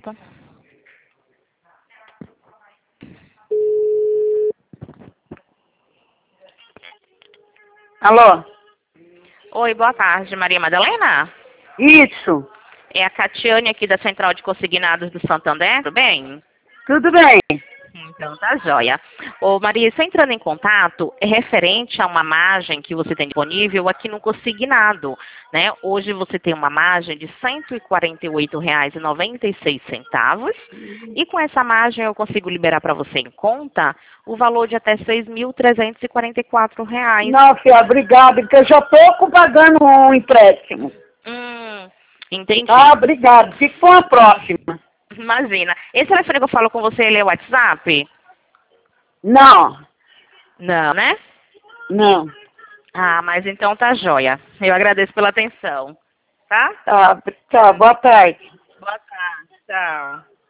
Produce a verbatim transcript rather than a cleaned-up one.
Pronto. Alô? Oi, boa tarde, Maria Madalena? Isso. É a Catiane aqui da Central de Consignados do Santander, tudo bem? Tudo bem. Então tá joia. Ô Maria, estou entrando em contato é referente a uma margem que você tem disponível aqui no consignado, né? Hoje você tem uma margem de cento e quarenta e oito reais e noventa e seis centavos e com essa margem eu consigo liberar para você em conta o valor de até seis mil trezentos e quarenta e quatro reais. Não, filha, obrigada, porque eu já estou pagando um empréstimo. Hum, entendi. Tá, obrigado. Fique com a próxima. Imagina. Esse telefone que eu falo com você, ele é o WhatsApp? Não, Não, né? não. Ah, mas então tá joia. Eu agradeço pela atenção. Tá? Tá, tá, boa tarde. Boa tarde. Tchau.